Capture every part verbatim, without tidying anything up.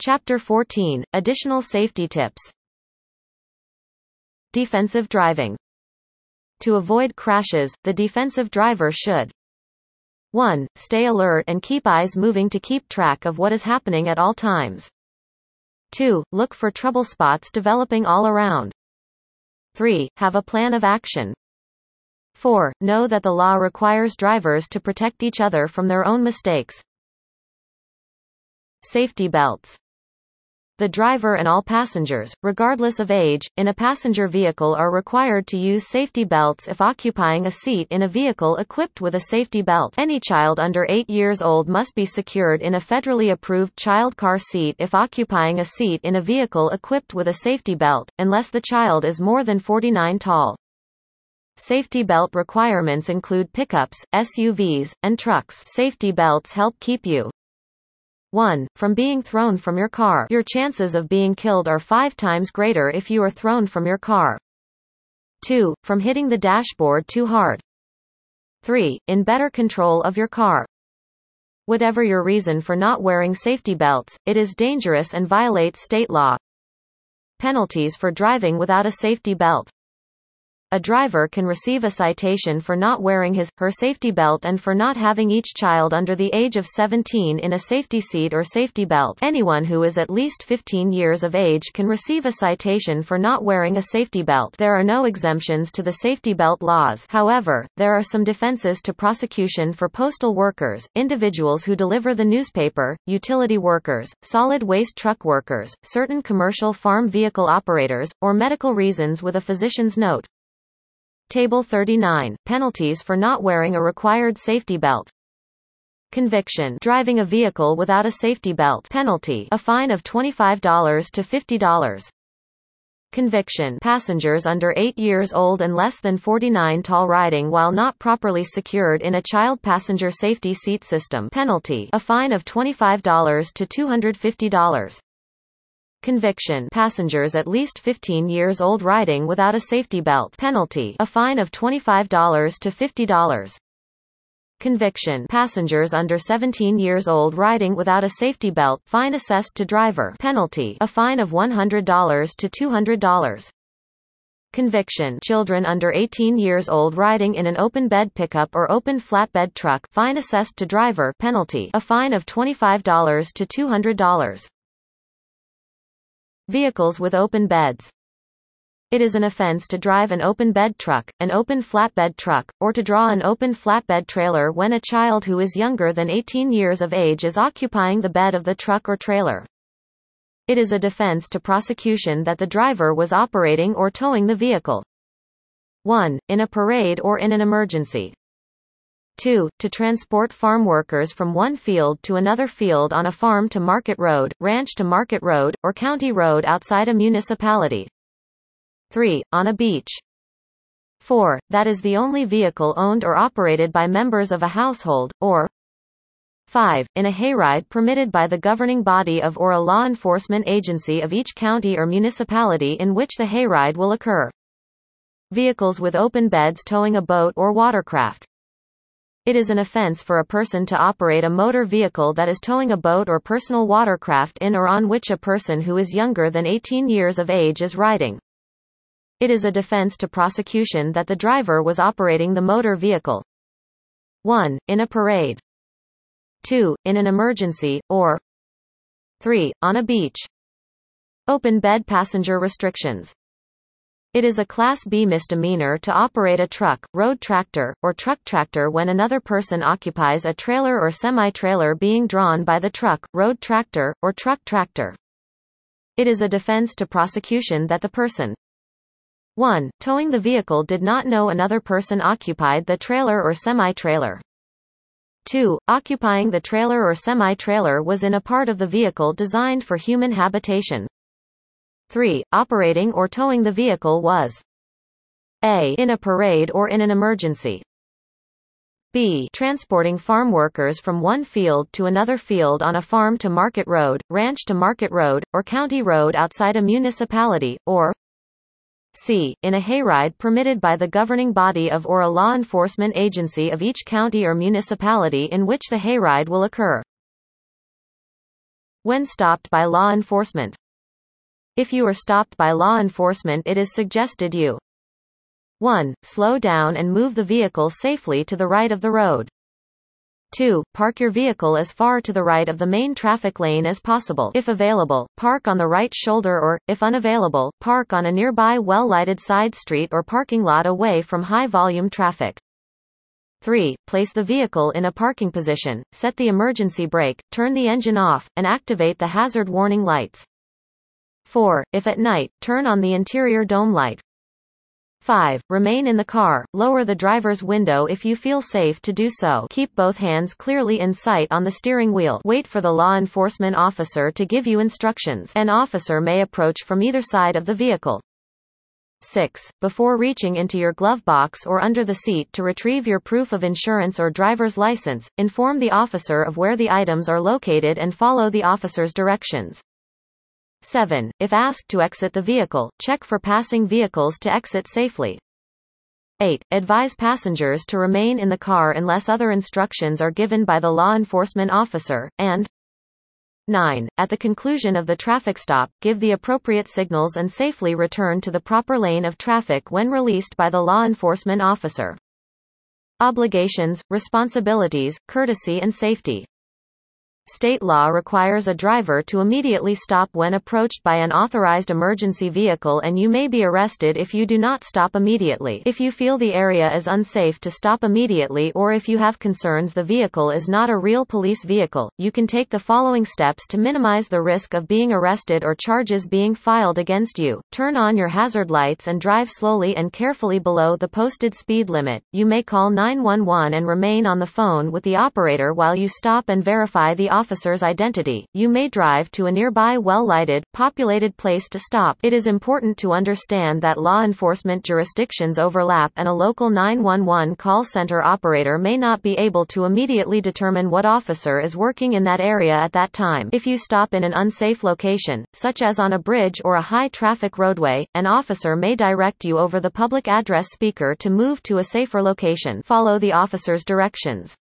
Chapter fourteen. Additional safety tips. Defensive driving. To avoid crashes, the defensive driver should one Stay alert and keep eyes moving to keep track of what is happening at all times. two Look for trouble spots developing all around. three Have a plan of action. four Know that the law requires drivers to protect each other from their own mistakes. Safety belts. The driver and all passengers, regardless of age, in a passenger vehicle are required to use safety belts if occupying a seat in a vehicle equipped with a safety belt. Any child under eight years old must be secured in a federally approved child car seat if occupying a seat in a vehicle equipped with a safety belt, unless the child is more than forty-nine tall. Safety belt requirements include pickups, S U Vs, and trucks. Safety belts help keep you one From being thrown from your car. Your chances of being killed are five times greater if you are thrown from your car. two From hitting the dashboard too hard. three In better control of your car. Whatever your reason for not wearing safety belts, it is dangerous and violates state law. Penalties for driving without a safety belt. A driver can receive a citation for not wearing his, her safety belt and for not having each child under the age of seventeen in a safety seat or safety belt. Anyone who is at least fifteen years of age can receive a citation for not wearing a safety belt. There are no exemptions to the safety belt laws. However, there are some defenses to prosecution for postal workers, individuals who deliver the newspaper, utility workers, solid waste truck workers, certain commercial farm vehicle operators, or medical reasons with a physician's note. Table thirty-nine. Penalties for not wearing a required safety belt. Conviction. Driving a vehicle without a safety belt. Penalty. A fine of twenty-five dollars to fifty dollars. Conviction. Passengers under eight years old and less than forty-nine tall riding while not properly secured in a child passenger safety seat system. Penalty. A fine of twenty-five dollars to two hundred fifty dollars. Conviction. Passengers at least fifteen years old riding without a safety belt. Penalty. A fine of twenty-five dollars to fifty dollars. Conviction. Passengers under seventeen years old riding without a safety belt. Fine assessed to driver. Penalty. A fine of one hundred dollars to two hundred dollars. Conviction. Children under eighteen years old riding in an open bed pickup or open flatbed truck. Fine assessed to driver. Penalty. A fine of twenty-five dollars to two hundred dollars. Vehicles with open beds. It is an offense to drive an open bed truck, an open flatbed truck, or to draw an open flatbed trailer when a child who is younger than eighteen years of age is occupying the bed of the truck or trailer. It is a defense to prosecution that the driver was operating or towing the vehicle. one In a parade or in an emergency. two To transport farm workers from one field to another field on a farm to market road, ranch to market road, or county road outside a municipality. three On a beach. four That is the only vehicle owned or operated by members of a household, or five In a hayride permitted by the governing body of or a law enforcement agency of each county or municipality in which the hayride will occur. Vehicles with open beds towing a boat or watercraft. It is an offense for a person to operate a motor vehicle that is towing a boat or personal watercraft in or on which a person who is younger than eighteen years of age is riding. It is a defense to prosecution that the driver was operating the motor vehicle. one In a parade. two In an emergency, or three On a beach. Open bed passenger restrictions. It is a Class B misdemeanor to operate a truck, road tractor, or truck tractor when another person occupies a trailer or semi-trailer being drawn by the truck, road tractor, or truck tractor. It is a defense to prosecution that the person one Towing the vehicle did not know another person occupied the trailer or semi-trailer. two Occupying the trailer or semi-trailer was in a part of the vehicle designed for human habitation. three Operating or towing the vehicle was A. In a parade or in an emergency. B. Transporting farm workers from one field to another field on a farm to market road, ranch to market road, or county road outside a municipality, or C. In a hayride permitted by the governing body of or a law enforcement agency of each county or municipality in which the hayride will occur. When stopped by law enforcement. If you are stopped by law enforcement, it is suggested you one. Slow down and move the vehicle safely to the right of the road. two. Park your vehicle as far to the right of the main traffic lane as possible. If available, park on the right shoulder or, if unavailable, park on a nearby well-lighted side street or parking lot away from high-volume traffic. three. Place the vehicle in a parking position, set the emergency brake, turn the engine off, and activate the hazard warning lights. four. If at night, turn on the interior dome light. five. Remain in the car, lower the driver's window if you feel safe to do so. Keep both hands clearly in sight on the steering wheel. Wait for the law enforcement officer to give you instructions. An officer may approach from either side of the vehicle. six. Before reaching into your glove box or under the seat to retrieve your proof of insurance or driver's license, inform the officer of where the items are located and follow the officer's directions. seven. If asked to exit the vehicle, check for passing vehicles to exit safely. eight. Advise passengers to remain in the car unless other instructions are given by the law enforcement officer, and nine. At the conclusion of the traffic stop, give the appropriate signals and safely return to the proper lane of traffic when released by the law enforcement officer. Obligations, responsibilities, courtesy and safety. State law requires a driver to immediately stop when approached by an authorized emergency vehicle, and you may be arrested if you do not stop immediately. If you feel the area is unsafe to stop immediately, or if you have concerns the vehicle is not a real police vehicle, you can take the following steps to minimize the risk of being arrested or charges being filed against you. Turn on your hazard lights and drive slowly and carefully below the posted speed limit. You may call nine one one and remain on the phone with the operator while you stop and verify the officer's identity. You may drive to a nearby well-lighted, populated place to stop. It is important to understand that law enforcement jurisdictions overlap, and a local nine one one call center operator may not be able to immediately determine what officer is working in that area at that time. If you stop in an unsafe location, such as on a bridge or a high-traffic roadway, an officer may direct you over the public address speaker to move to a safer location. Follow the officer's directions.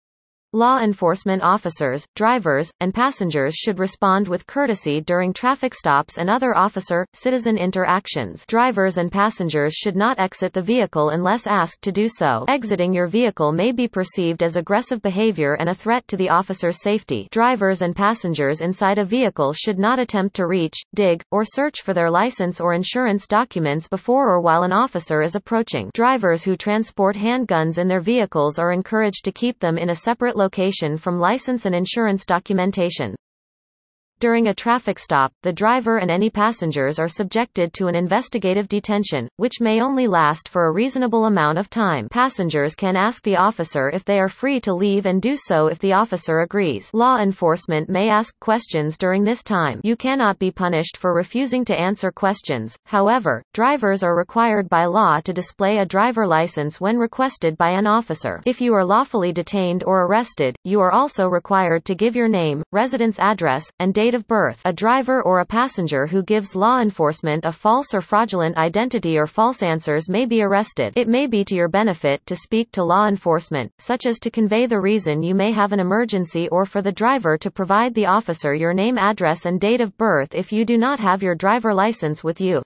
Law enforcement officers, drivers, and passengers should respond with courtesy during traffic stops and other officer-citizen interactions. Drivers and passengers should not exit the vehicle unless asked to do so. Exiting your vehicle may be perceived as aggressive behavior and a threat to the officer's safety. Drivers and passengers inside a vehicle should not attempt to reach, dig, or search for their license or insurance documents before or while an officer is approaching. Drivers who transport handguns in their vehicles are encouraged to keep them in a separate location from license and insurance documentation. During a traffic stop, the driver and any passengers are subjected to an investigative detention, which may only last for a reasonable amount of time. Passengers can ask the officer if they are free to leave and do so if the officer agrees. Law enforcement may ask questions during this time. You cannot be punished for refusing to answer questions. However, drivers are required by law to display a driver license when requested by an officer. If you are lawfully detained or arrested, you are also required to give your name, residence address, and date of birth. A driver or a passenger who gives law enforcement a false or fraudulent identity or false answers may be arrested. It may be to your benefit to speak to law enforcement, such as to convey the reason you may have an emergency, or for the driver to provide the officer your name, address, and date of birth if you do not have your driver license with you.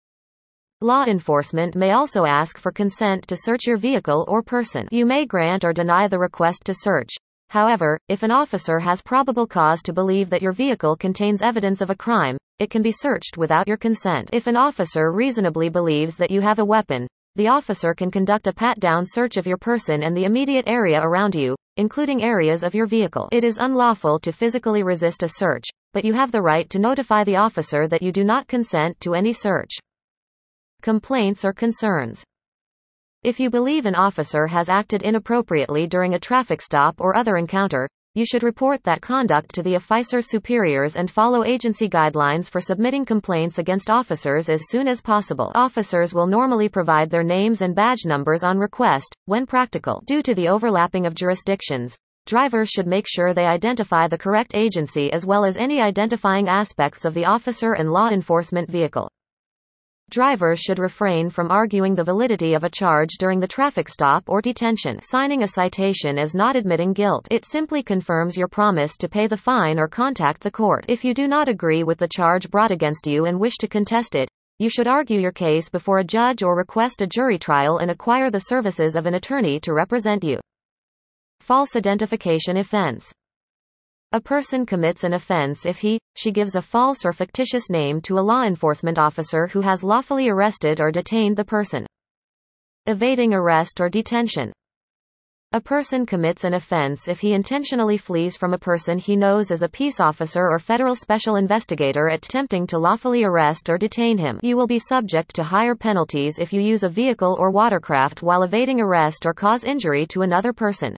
Law enforcement may also ask for consent to search your vehicle or person. You may grant or deny the request to search. However, if an officer has probable cause to believe that your vehicle contains evidence of a crime, it can be searched without your consent. If an officer reasonably believes that you have a weapon, the officer can conduct a pat-down search of your person and the immediate area around you, including areas of your vehicle. It is unlawful to physically resist a search, but you have the right to notify the officer that you do not consent to any search. Complaints or concerns. If you believe an officer has acted inappropriately during a traffic stop or other encounter, you should report that conduct to the officer's superiors and follow agency guidelines for submitting complaints against officers as soon as possible. Officers will normally provide their names and badge numbers on request, when practical. Due to the overlapping of jurisdictions, drivers should make sure they identify the correct agency as well as any identifying aspects of the officer and law enforcement vehicle. Drivers should refrain from arguing the validity of a charge during the traffic stop or detention. Signing a citation is not admitting guilt. It simply confirms your promise to pay the fine or contact the court. If you do not agree with the charge brought against you and wish to contest it, you should argue your case before a judge or request a jury trial and acquire the services of an attorney to represent you. False identification offense. A person commits an offense if he, she gives a false or fictitious name to a law enforcement officer who has lawfully arrested or detained the person. Evading arrest or detention. A person commits an offense if he intentionally flees from a person he knows is a peace officer or federal special investigator attempting to lawfully arrest or detain him. You will be subject to higher penalties if you use a vehicle or watercraft while evading arrest or cause injury to another person.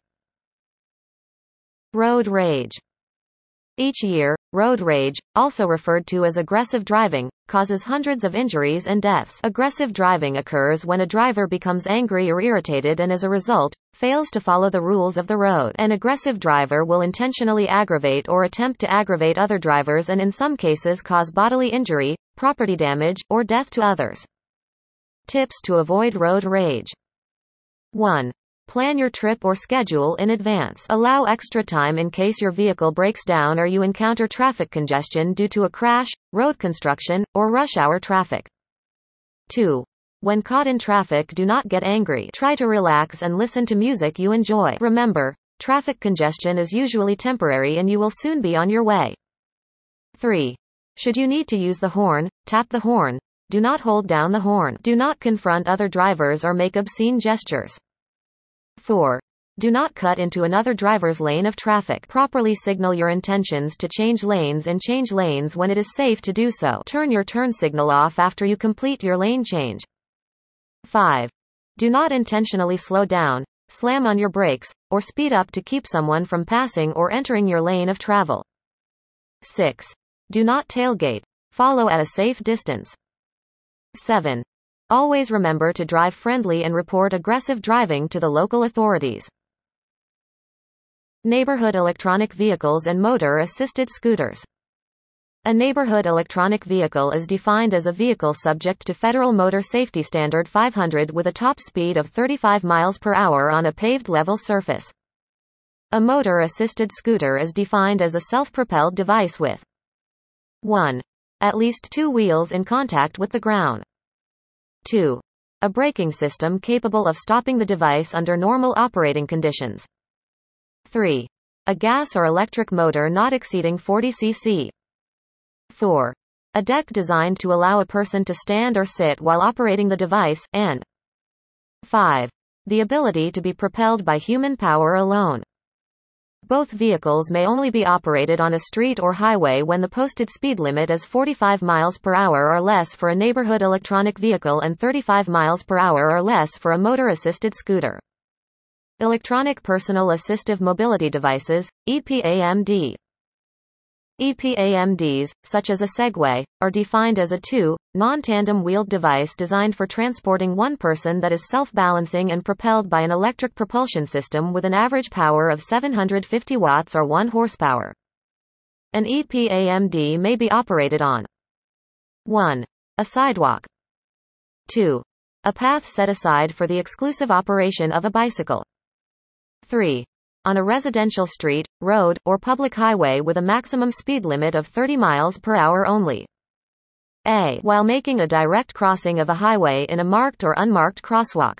Road rage. Each year, road rage, also referred to as aggressive driving, causes hundreds of injuries and deaths. Aggressive driving occurs when a driver becomes angry or irritated and as a result, fails to follow the rules of the road. An aggressive driver will intentionally aggravate or attempt to aggravate other drivers and in some cases cause bodily injury, property damage, or death to others. Tips to avoid road rage. one. Plan your trip or schedule in advance. Allow extra time in case your vehicle breaks down or you encounter traffic congestion due to a crash, road construction, or rush hour traffic. two. When caught in traffic, do not get angry. Try to relax and listen to music you enjoy. Remember, traffic congestion is usually temporary and you will soon be on your way. three. Should you need to use the horn, tap the horn. Do not hold down the horn. Do not confront other drivers or make obscene gestures. four. Do not cut into another driver's lane of traffic. Properly signal your intentions to change lanes and change lanes when it is safe to do so. Turn your turn signal off after you complete your lane change. five. Do not intentionally slow down, slam on your brakes, or speed up to keep someone from passing or entering your lane of travel. six. Do not tailgate. Follow at a safe distance. seven. Always remember to drive friendly and report aggressive driving to the local authorities. Neighborhood electronic vehicles and motor-assisted scooters. A neighborhood electronic vehicle is defined as a vehicle subject to Federal Motor Safety Standard five hundred with a top speed of thirty-five miles per hour on a paved level surface. A motor-assisted scooter is defined as a self-propelled device with one. At least two wheels in contact with the ground. two. A braking system capable of stopping the device under normal operating conditions. three. A gas or electric motor not exceeding forty cc. four. A deck designed to allow a person to stand or sit while operating the device, and five. The ability to be propelled by human power alone. Both vehicles may only be operated on a street or highway when the posted speed limit is forty-five miles per hour or less for a neighborhood electronic vehicle and thirty-five miles per hour or less for a motor-assisted scooter. Electronic Personal Assistive Mobility Devices, E P A M D. E P A M Ds, such as a Segway, are defined as a two, non-tandem wheeled device designed for transporting one person that is self-balancing and propelled by an electric propulsion system with an average power of seven hundred fifty watts or one horsepower. An E P A M D may be operated on one. A sidewalk. two. A path set aside for the exclusive operation of a bicycle. three. On a residential street, road, or public highway with a maximum speed limit of thirty miles per hour only. A. While making a direct crossing of a highway in a marked or unmarked crosswalk.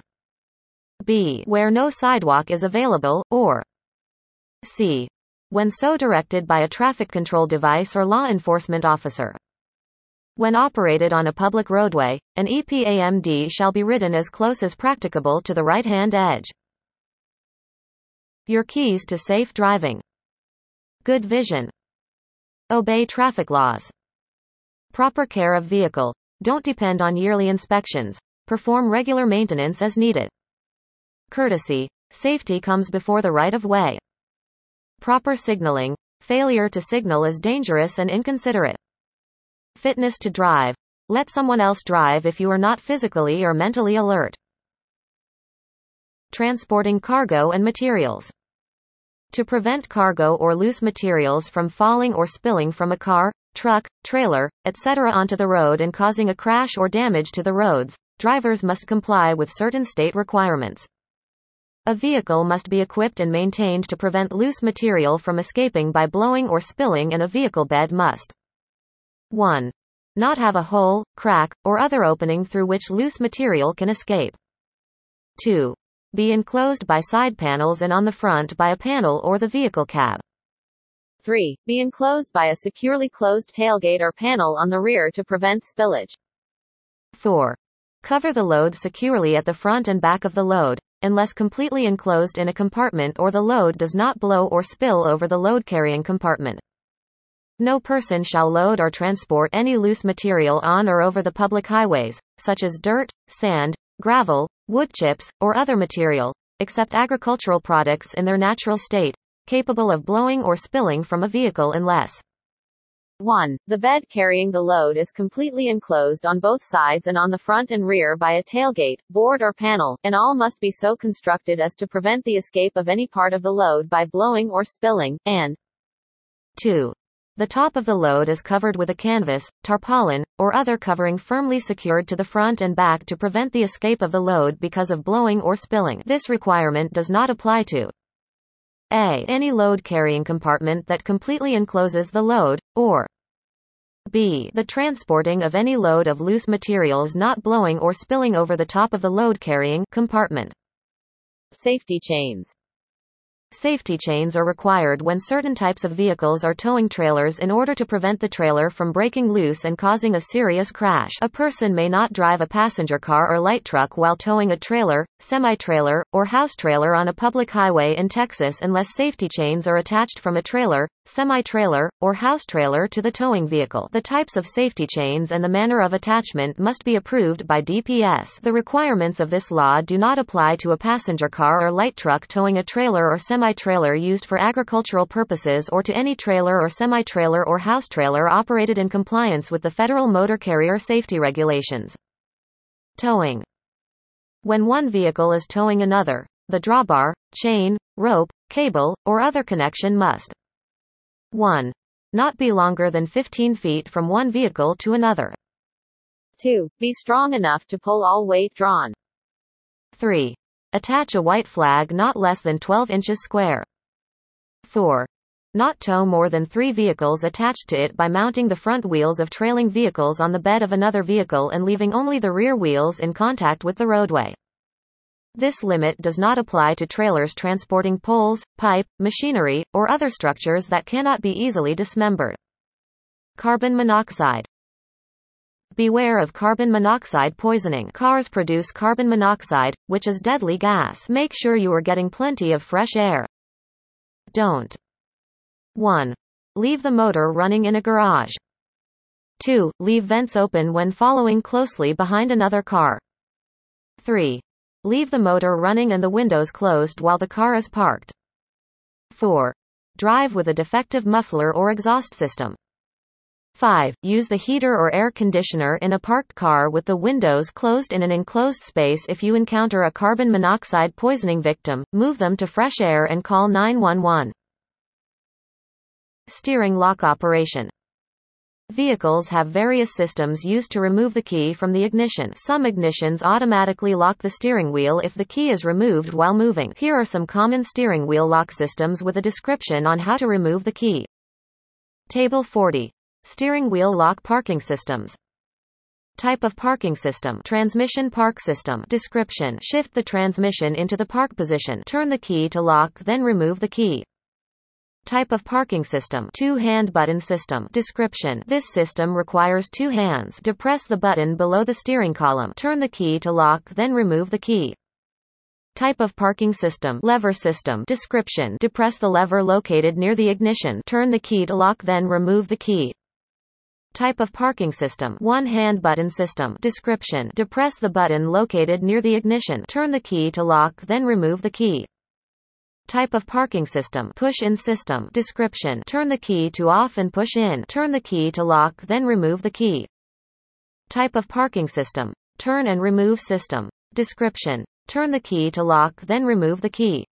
B. Where no sidewalk is available, or C. When so directed by a traffic control device or law enforcement officer. When operated on a public roadway, an E P A M D shall be ridden as close as practicable to the right-hand edge. Your keys to safe driving. Good vision. Obey traffic laws. Proper care of vehicle. Don't depend on yearly inspections. Perform regular maintenance as needed. Courtesy. Safety comes before the right of way. Proper signaling. Failure to signal is dangerous and inconsiderate. Fitness to drive. Let someone else drive if you are not physically or mentally alert. Transporting cargo and materials. To prevent cargo or loose materials from falling or spilling from a car, truck, trailer, et cetera onto the road and causing a crash or damage to the roads, drivers must comply with certain state requirements. A vehicle must be equipped and maintained to prevent loose material from escaping by blowing or spilling, and a vehicle bed must one. Not have a hole, crack, or other opening through which loose material can escape. two. Be enclosed by side panels and on the front by a panel or the vehicle cab. three. Be enclosed by a securely closed tailgate or panel on the rear to prevent spillage. four. Cover the load securely at the front and back of the load, unless completely enclosed in a compartment or the load does not blow or spill over the load-carrying compartment. No person shall load or transport any loose material on or over the public highways, such as dirt, sand, gravel, wood chips, or other material, except agricultural products in their natural state, capable of blowing or spilling from a vehicle unless one. The bed carrying the load is completely enclosed on both sides and on the front and rear by a tailgate, board or panel, and all must be so constructed as to prevent the escape of any part of the load by blowing or spilling, and two. The top of the load is covered with a canvas, tarpaulin, or other covering firmly secured to the front and back to prevent the escape of the load because of blowing or spilling. This requirement does not apply to A. Any load-carrying compartment that completely encloses the load, or B. The transporting of any load of loose materials not blowing or spilling over the top of the load-carrying compartment. Safety chains. Safety chains are required when certain types of vehicles are towing trailers in order to prevent the trailer from breaking loose and causing a serious crash. A person may not drive a passenger car or light truck while towing a trailer, semi-trailer, or house trailer on a public highway in Texas unless safety chains are attached from a trailer, semi-trailer, or house trailer to the towing vehicle. The types of safety chains and the manner of attachment must be approved by D P S. The requirements of this law do not apply to a passenger car or light truck towing a trailer or semi-trailer used for agricultural purposes or to any trailer or semi-trailer or house trailer operated in compliance with the Federal Motor Carrier Safety Regulations. Towing. When one vehicle is towing another, the drawbar, chain, rope, cable, or other connection must one. Not be longer than fifteen feet from one vehicle to another. two. Be strong enough to pull all weight drawn. three. Attach a white flag not less than twelve inches square. four. Not tow more than three vehicles attached to it by mounting the front wheels of trailing vehicles on the bed of another vehicle and leaving only the rear wheels in contact with the roadway. This limit does not apply to trailers transporting poles, pipe, machinery, or other structures that cannot be easily dismembered. Carbon monoxide. Beware of carbon monoxide poisoning. Cars produce carbon monoxide, which is deadly gas. Make sure you are getting plenty of fresh air. Don't. one. Leave the motor running in a garage. two. Leave vents open when following closely behind another car. three. Leave the motor running and the windows closed while the car is parked. four. Drive with a defective muffler or exhaust system. five. Use the heater or air conditioner in a parked car with the windows closed in an enclosed space. If you encounter a carbon monoxide poisoning victim, move them to fresh air and call nine one one. Steering lock operation. Vehicles have various systems used to remove the key from the ignition. Some ignitions automatically lock the steering wheel if the key is removed while moving. Here are some common steering wheel lock systems with a description on how to remove the key. Table forty. Steering wheel lock parking systems. Type of parking system. Transmission park system. Description. Shift the transmission into the park position. Turn the key to lock, then remove the key. Type of parking system. Two-hand button system. Description. This system requires two hands. Depress the button below the steering column. Turn the key to lock, then remove the key. Type of parking system. Lever system. Description. Depress the lever located near the ignition. Turn the key to lock, then remove the key. Type of parking system. One-hand button system. Description. Depress the button located near the ignition. Turn the key to lock, then remove the key. Type of parking system. Push-in system. Description. Turn the key to off and push in. Turn the key to lock, then remove the key. Type of parking system. Turn and remove system. Description. Turn the key to lock, then remove the key.